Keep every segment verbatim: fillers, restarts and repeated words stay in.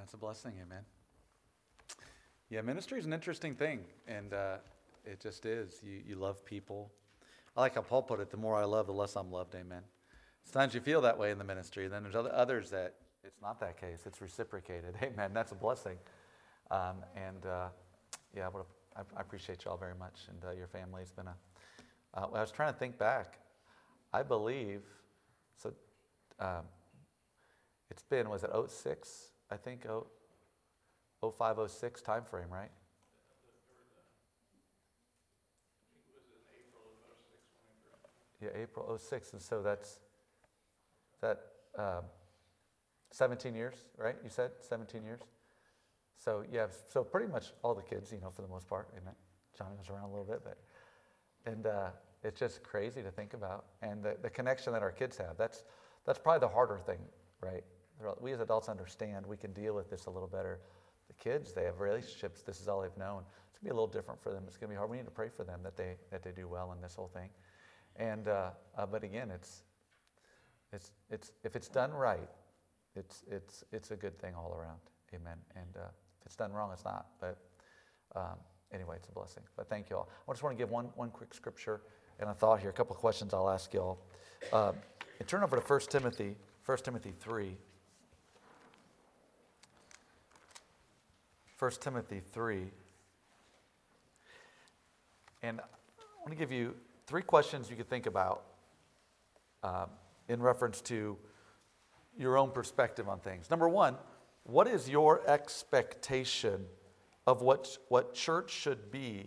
That's a blessing, amen. Yeah, ministry is an interesting thing, and uh, it just is. You you love people. I like how Paul put it, the more I love, the less I'm loved, amen. Sometimes you feel that way in the ministry, then there's other, others that it's not that case. It's reciprocated, amen. That's a blessing. Um, and uh, yeah, what a, I, I appreciate y'all very much, and uh, your family. It's been a, uh, I was trying to think back. I believe, so um, it's been, was it oh six? I think oh, oh five, oh six time frame, right? Yeah, April oh six, and so that's that um, seventeen years, right? You said seventeen years. So yeah, so pretty much all the kids, you know, for the most part. Amen. Johnny was around a little bit, but and uh, it's just crazy to think about, and the, the connection that our kids have. That's that's probably the harder thing, right? We as adults understand we can deal with this a little better. The kids, they have relationships. This is all they've known. It's gonna be a little different for them. It's gonna be hard. We need to pray for them that they that they do well in this whole thing. And uh, uh, but again, it's it's it's if it's done right, it's it's it's a good thing all around. Amen. And uh, if it's done wrong, it's not. But um, anyway, it's a blessing. But thank you all. I just want to give one one quick scripture and a thought here. A couple of questions I'll ask you all. Uh, and turn over to First Timothy, First Timothy three. First Timothy three. And I want to give you three questions you could think about um, in reference to your own perspective on things. Number one, what is your expectation of what, what church should be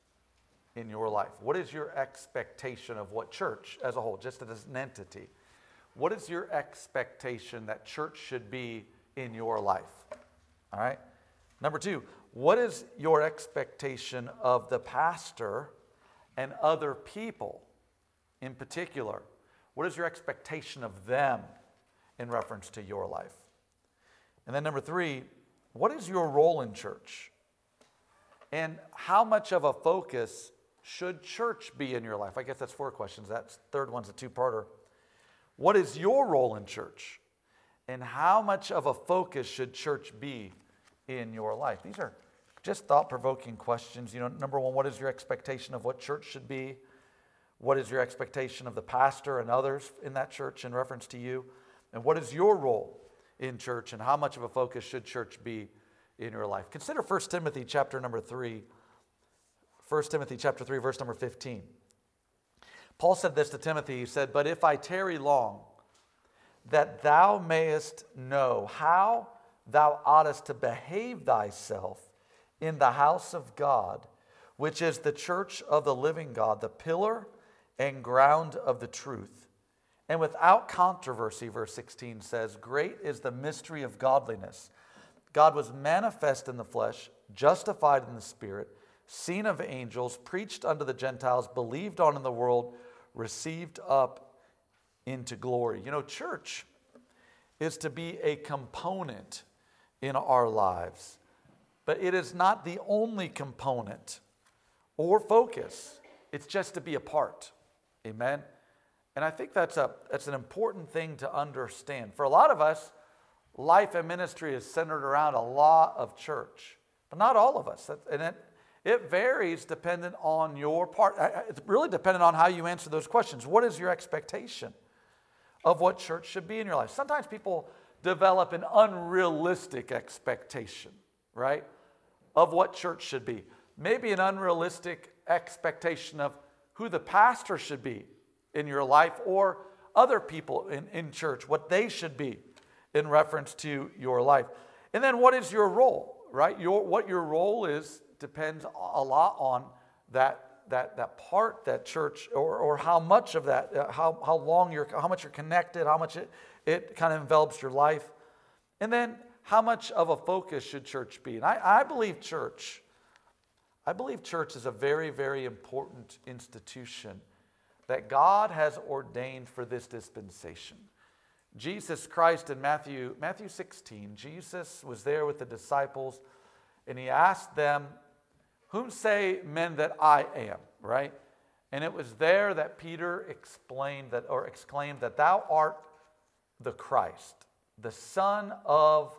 in your life? What is your expectation of what church as a whole, just as an entity? What is your expectation that church should be in your life? All right. Number two, what is your expectation of the pastor and other people in particular? What is your expectation of them in reference to your life? And then number three, what is your role in church? And how much of a focus should church be in your life? I guess that's four questions. That third one's a two-parter. What is your role in church? And how much of a focus should church be in your life? These are just thought-provoking questions. You know, number one, what is your expectation of what church should be? What is your expectation of the pastor and others in that church in reference to you? And what is your role in church, and how much of a focus should church be in your life? Consider First Timothy chapter number three. First Timothy chapter three, verse number fifteen. Paul said this to Timothy. He said, "But if I tarry long, that thou mayest know how thou oughtest to behave thyself in the house of God, which is the church of the living God, the pillar and ground of the truth. And without controversy," verse sixteen says, "great is the mystery of godliness. God was manifest in the flesh, justified in the spirit, seen of angels, preached unto the Gentiles, believed on in the world, received up into glory." You know, church is to be a component in our lives, but it is not the only component or focus. It's just to be a part. Amen. And I think that's a that's an important thing to understand. For a lot of us, life and ministry is centered around a lot of church, but not all of us. And it, it varies dependent on your part. It's really dependent on how you answer those questions. What is your expectation of what church should be in your life? Sometimes people develop an unrealistic expectation, right, of what church should be. Maybe an unrealistic expectation of who the pastor should be in your life, or other people in, in church, what they should be in reference to your life. And then what is your role, right? Your, what your role is depends a lot on that, that, that part, that church, or, or how much of that, uh, how, how long you're, how much you're connected, how much it, it kind of envelops your life. And then how much of a focus should church be? And I, I believe church, I believe church is a very, very important institution that God has ordained for this dispensation. Jesus Christ in Matthew, Matthew sixteen, Jesus was there with the disciples, and he asked them, "Whom say men that I am?" Right? And it was there that Peter explained that, or exclaimed that thou art the Christ, the Son of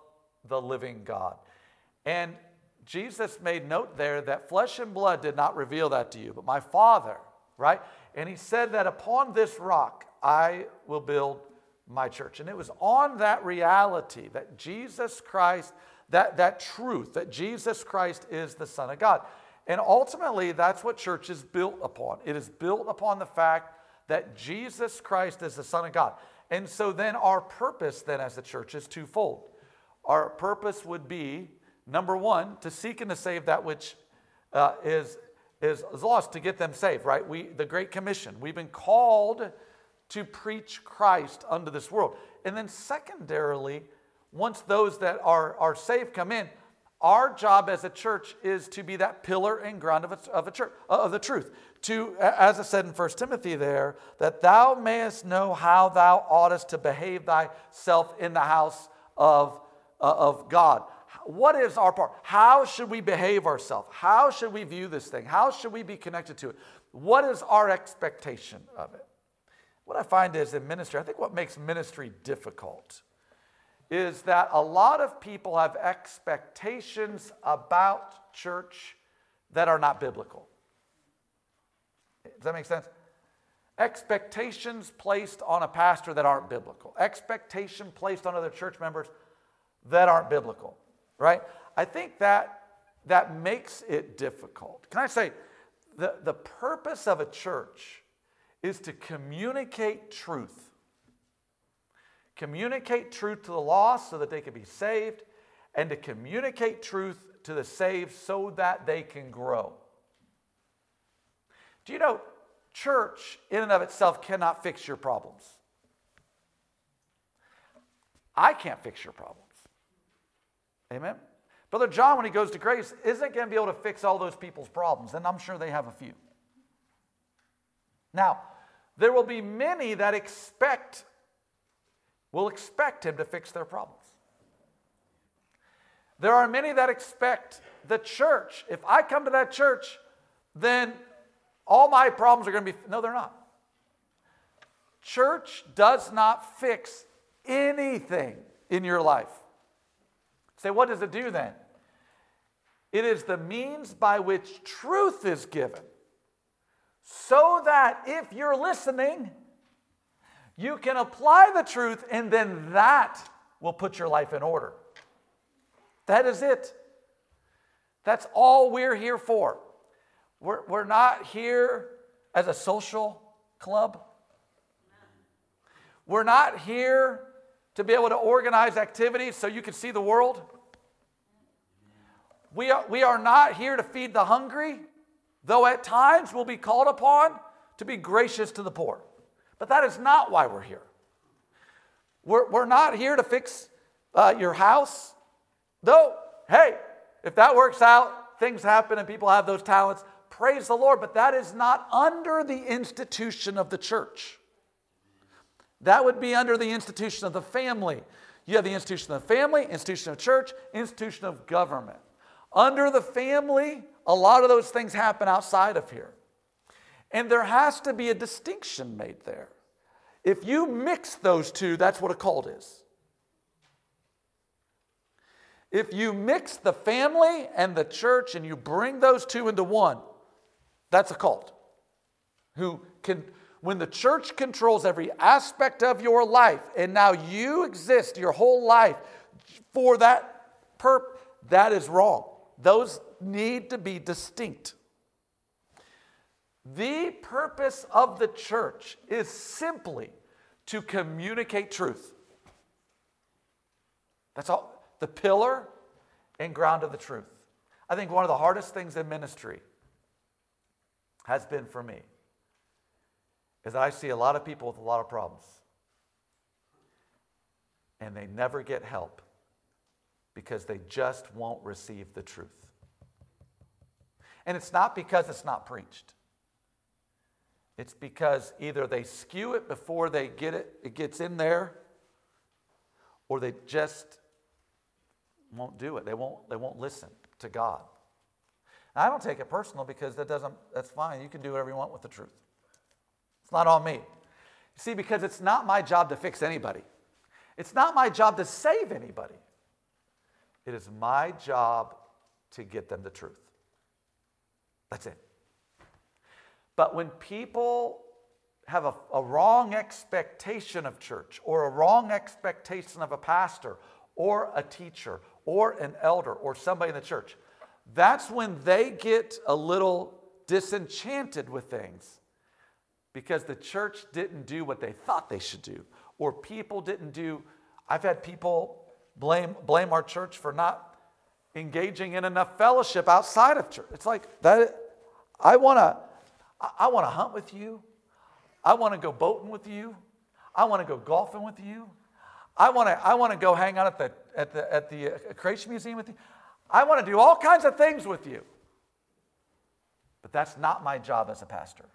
the living God. And Jesus made note there that flesh and blood did not reveal that to you, but my Father, right? And he said that upon this rock I will build my church. And it was on that reality that Jesus Christ, that, that truth, that Jesus Christ is the Son of God. And ultimately, that's what church is built upon. It is built upon the fact that Jesus Christ is the Son of God. And so then our purpose then as a church is twofold. Our purpose would be, number one, to seek and to save that which uh, is, is, is lost, to get them saved, right? We, the Great Commission. We've been called to preach Christ unto this world. And then secondarily, once those that are, are saved come in, our job as a church is to be that pillar and ground of a, of a church, of the truth. To, as I said in First Timothy there, that thou mayest know how thou oughtest to behave thyself in the house of, uh, of God. What is our part? How should we behave ourselves? How should we view this thing? How should we be connected to it? What is our expectation of it? What I find is in ministry, I think what makes ministry difficult is that a lot of people have expectations about church that are not biblical. Does that make sense? Expectations placed on a pastor that aren't biblical. Expectation placed on other church members that aren't biblical, right? I think that that makes it difficult. Can I say, the, the purpose of a church is to communicate truth. Communicate truth to the lost so that they can be saved, and to communicate truth to the saved so that they can grow. Do you know, church in and of itself cannot fix your problems. I can't fix your problems. Amen? Brother John, when he goes to Grace, isn't going to be able to fix all those people's problems, and I'm sure they have a few. Now, there will be many that expect will expect him to fix their problems. There are many that expect the church. If I come to that church, then all my problems are going to be... No, they're not. Church does not fix anything in your life. Say, what does it do then? It is the means by which truth is given, so that if you're listening, you can apply the truth, and then that will put your life in order. That is it. That's all we're here for. We're, we're not here as a social club. We're not here to be able to organize activities so you can see the world. We are, we are not here to feed the hungry, though at times we'll be called upon to be gracious to the poor. But that is not why we're here. We're, we're not here to fix uh, your house. Though, hey, if that works out, things happen and people have those talents, praise the Lord. But that is not under the institution of the church. That would be under the institution of the family. You have the institution of the family, institution of church, institution of government. Under the family, a lot of those things happen outside of here. And there has to be a distinction made there. If you mix those two, that's what a cult is. If you mix the family and the church and you bring those two into one, that's a cult. Who can, when the church controls every aspect of your life, and now you exist your whole life for that purpose, that is wrong. Those need to be distinct. The purpose of the church is simply to communicate truth. That's all. The pillar and ground of the truth. I think one of the hardest things in ministry has been for me is that I see a lot of people with a lot of problems, and they never get help because they just won't receive the truth. And it's not because it's not preached. It's because either they skew it before they get it, it gets in there, or they just won't do it. They won't, they won't listen to God. And I don't take it personal because that doesn't, that's fine. You can do whatever you want with the truth. It's not on me. See, because it's not my job to fix anybody. It's not my job to save anybody. It is my job to get them the truth. That's it. But when people have a, a wrong expectation of church, or a wrong expectation of a pastor, or a teacher, or an elder, or somebody in the church, that's when they get a little disenchanted with things, because the church didn't do what they thought they should do, or people didn't do. I've had people blame blame our church for not engaging in enough fellowship outside of church. It's like that. I want to, I want to hunt with you. I want to go boating with you. I want to go golfing with you. I want to, I want to go hang out at the at the at the Creation Museum with you. I want to do all kinds of things with you. But that's not my job as a pastor.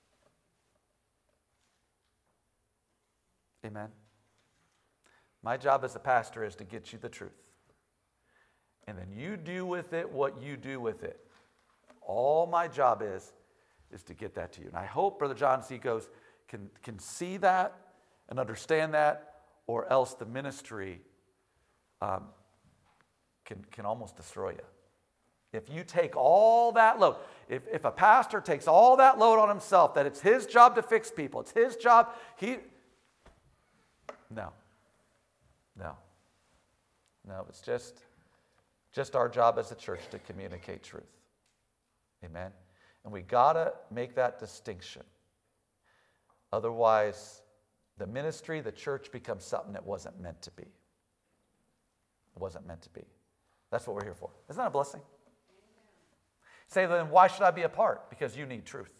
Amen. My job as a pastor is to get you the truth. And then you do with it what you do with it. All my job is, is to get that to you. And I hope Brother John Seacoast can, can see that and understand that, or else the ministry um, can, can almost destroy you. If you take all that load, if, if a pastor takes all that load on himself, that it's his job to fix people, it's his job, he, no, no, no, it's just, just our job as a church to communicate truth. Amen. And we got to make that distinction. Otherwise, the ministry, the church becomes something that wasn't meant to be. It wasn't meant to be. That's what we're here for. Isn't that a blessing? Say, then why should I be a part? Because you need truth.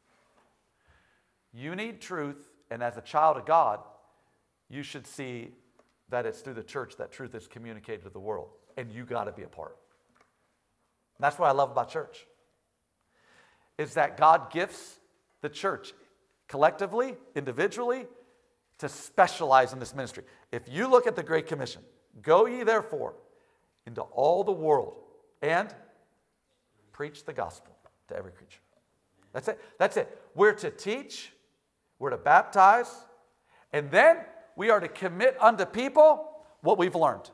You need truth, and as a child of God, you should see that it's through the church that truth is communicated to the world, and you got to be a part. That's what I love about church, is that God gifts the church collectively, individually, to specialize in this ministry. If you look at the Great Commission, go ye therefore into all the world and preach the gospel to every creature. That's it. That's it. We're to teach, we're to baptize, and then we are to commit unto people what we've learned.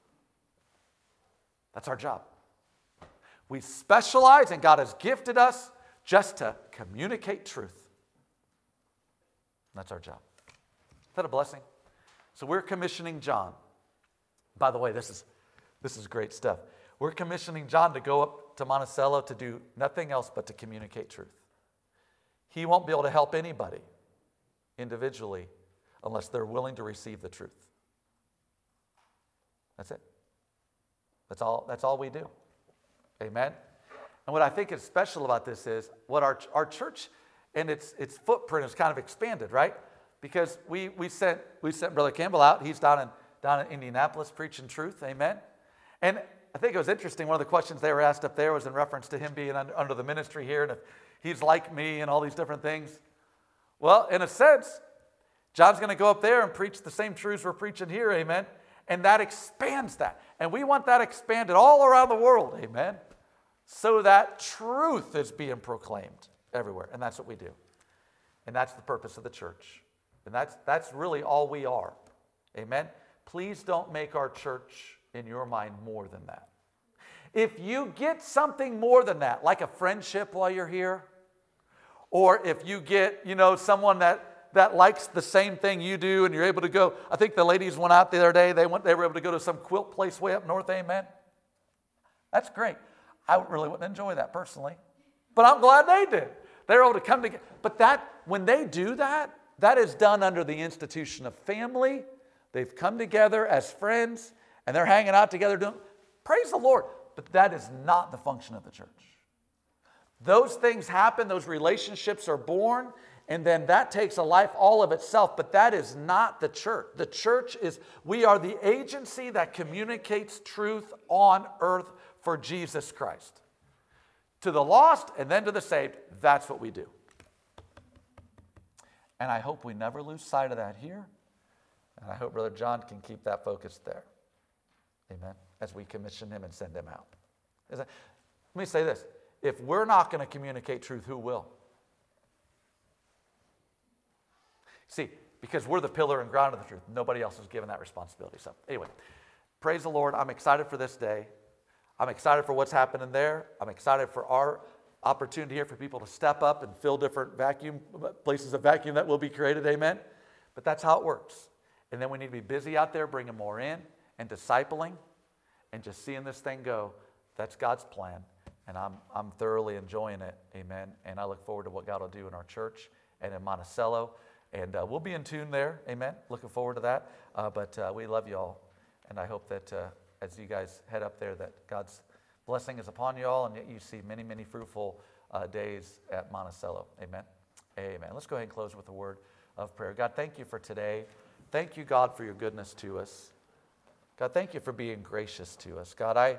That's our job. We specialize, and God has gifted us just to communicate truth. That's our job. Is that a blessing? So we're commissioning John. By the way, this is this is great stuff. We're commissioning John to go up to Monticello to do nothing else but to communicate truth. He won't be able to help anybody individually unless they're willing to receive the truth. That's it. That's all, that's all we do. Amen? And what I think is special about this is what our, our church and its, its footprint has kind of expanded, right? Because we, we, sent, we sent Brother Campbell out. He's down in, down in Indianapolis preaching truth. Amen? And I think it was interesting. One of the questions they were asked up there was in reference to him being under, under the ministry here and if he's like me and all these different things. Well, in a sense, John's going to go up there and preach the same truths we're preaching here, amen? And that expands that. And we want that expanded all around the world, amen? So that truth is being proclaimed everywhere. And that's what we do. And that's the purpose of the church. And that's, that's really all we are, amen? Please don't make our church, in your mind, more than that. If you get something more than that, like a friendship while you're here, or if you get, you know, someone that, that likes the same thing you do and you're able to go, I think the ladies went out the other day, they went, they were able to go to some quilt place way up north, amen? That's great. I really wouldn't enjoy that personally, but I'm glad they did. They're able to come together. But that, when they do that, that is done under the institution of family. They've come together as friends, and they're hanging out together doing, praise the Lord. But that is not the function of the church. Those things happen, those relationships are born, and then that takes a life all of itself, but that is not the church. The church is, we are the agency that communicates truth on earth for Jesus Christ. To the lost and then to the saved, that's what we do. And I hope we never lose sight of that here, and I hope Brother John can keep that focus there. Amen. As we commission him and send him out. Let me say this. If we're not going to communicate truth, who will? See, because we're the pillar and ground of the truth. Nobody else is given that responsibility. So anyway, praise the Lord, I'm excited for this day. I'm excited for what's happening there. I'm excited for our opportunity here for people to step up and fill different vacuum places of vacuum that will be created, amen? But that's how it works. And then we need to be busy out there bringing more in and discipling and just seeing this thing go. That's God's plan, and I'm, I'm thoroughly enjoying it, amen? And I look forward to what God will do in our church and in Monticello, and uh, we'll be in tune there, amen? Looking forward to that, uh, but uh, we love you all, and I hope that uh, as you guys head up there that God's blessing is upon you all, and yet you see many, many fruitful uh, days at Monticello. Amen? Amen. Let's go ahead and close with a word of prayer. God, thank you for today. Thank you, God, for your goodness to us. God, thank you for being gracious to us. God, I,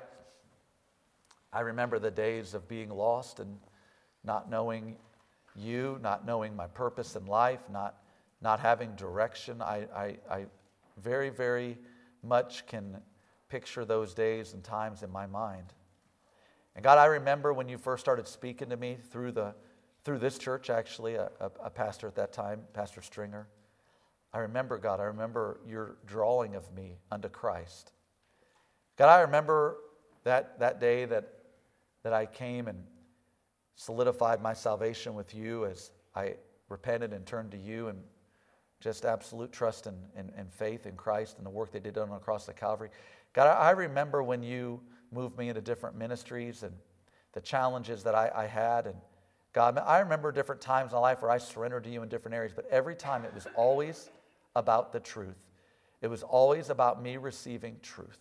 I remember the days of being lost and not knowing you, not knowing my purpose in life, not, not having direction. I, I, I very, very much can picture those days and times in my mind. And God, I remember when you first started speaking to me through the through this church, actually, a, a, a pastor at that time, Pastor Stringer. I remember, God, I remember your drawing of me unto Christ. God, I remember that, that day that, that I came and solidified my salvation with you as I repented and turned to you and just absolute trust and, and, and faith in Christ and the work they did on the cross of Calvary. God, I remember when you moved me into different ministries and the challenges that I, I had. And God, I remember different times in my life where I surrendered to you in different areas, but every time it was always about the truth. It was always about me receiving truth.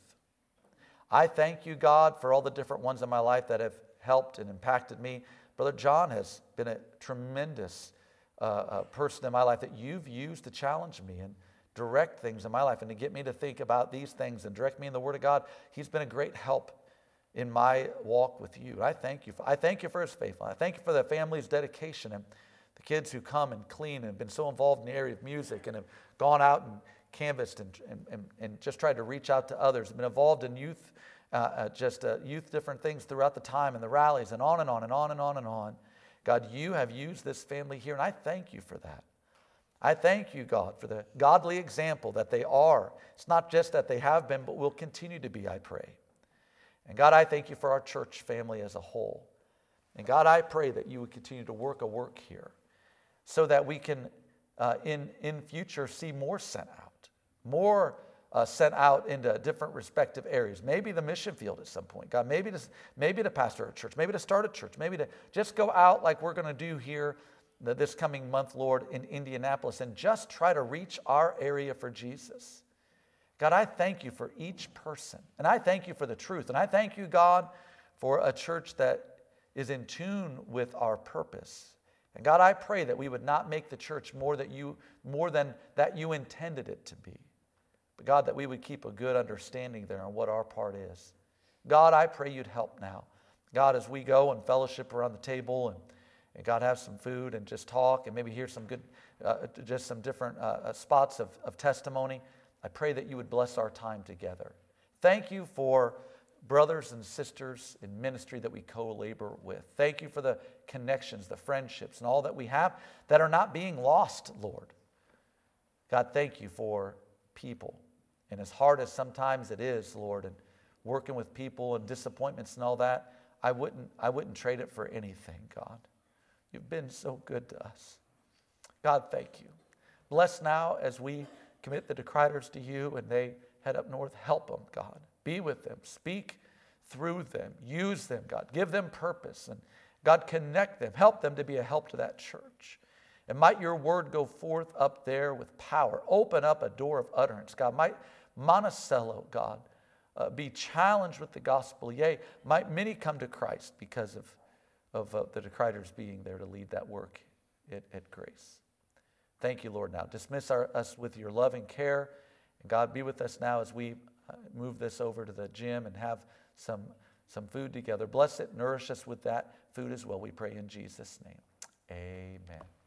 I thank you, God, for all the different ones in my life that have helped and impacted me. Brother John has been a tremendous uh, uh, person in my life that you've used to challenge me and direct things in my life and to get me to think about these things and direct me in the Word of God. He's been a great help in my walk with you. I thank you. For, I thank you for his faithfulness. I thank you for the family's dedication and the kids who come and clean and have been so involved in the area of music and have gone out and canvassed and, and, and, and just tried to reach out to others, have been involved in youth, uh, uh, just uh, youth different things throughout the time and the rallies and on and on and on and on and on. God, you have used this family here, and I thank you for that. I thank you, God, for the godly example that they are. It's not just that they have been, but will continue to be, I pray. And God, I thank you for our church family as a whole. And God, I pray that you would continue to work a work here so that we can, uh, in, in future, see more sent out, more uh, sent out into different respective areas. Maybe the mission field at some point. God, maybe to, maybe to pastor a church, maybe to start a church, maybe to just go out like we're going to do here this coming month, Lord, in Indianapolis, and just try to reach our area for Jesus. God, I thank you for each person, and I thank you for the truth, and I thank you, God, for a church that is in tune with our purpose. And God, I pray that we would not make the church more that you more than that you intended it to be, but God, that we would keep a good understanding there on what our part is. God, I pray you'd help now. God, as we go and fellowship around the table and And God, have some food and just talk and maybe hear some good, uh, just some different uh, spots of, of testimony. I pray that you would bless our time together. Thank you for brothers and sisters in ministry that we co-labor with. Thank you for the connections, the friendships, and all that we have that are not being lost, Lord. God, thank you for people. And as hard as sometimes it is, Lord, and working with people and disappointments and all that, I wouldn't, I wouldn't trade it for anything, God. You've been so good to us. God, thank you. Bless now as we commit the Decriters to you and they head up north. Help them, God. Be with them. Speak through them. Use them, God. Give them purpose. And God, connect them. Help them to be a help to that church. And might your word go forth up there with power. Open up a door of utterance, God. Might Monticello, God, uh, be challenged with the gospel. Yea, might many come to Christ because of of uh, the Decriters being there to lead that work at, at Grace. Thank you, Lord. Now dismiss our, us with your loving care. And God, be with us now as we uh, move this over to the gym and have some, some food together. Bless it, nourish us with that food as well. We pray in Jesus' name. Amen.